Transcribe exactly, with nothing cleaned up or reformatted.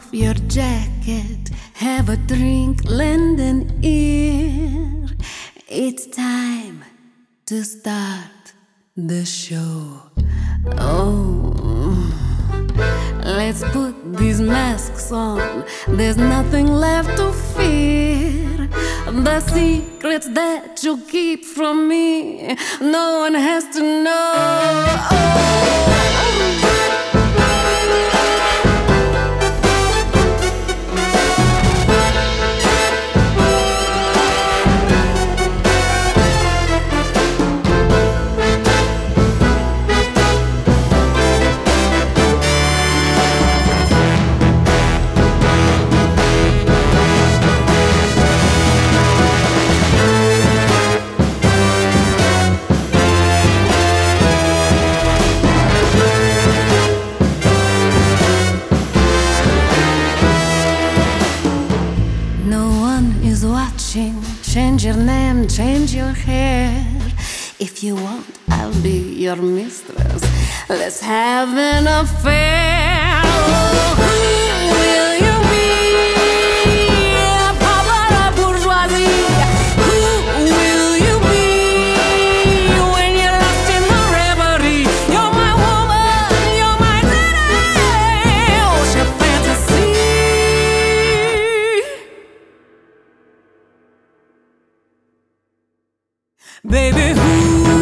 your jacket, have a drink, lend an ear. It's time to start the show. Oh, let's put these masks on. There's nothing left to fear. The secrets that you keep from me, no one has to know. Oh. Change your name, change your hair. If you want, I'll be your mistress. Let's have an affair. Oh, who will you be? Papa la bourgeoisie. Who will you be when you're lost in the reverie? You're my woman, you're my lady. Oh, your fantasy. Baby, who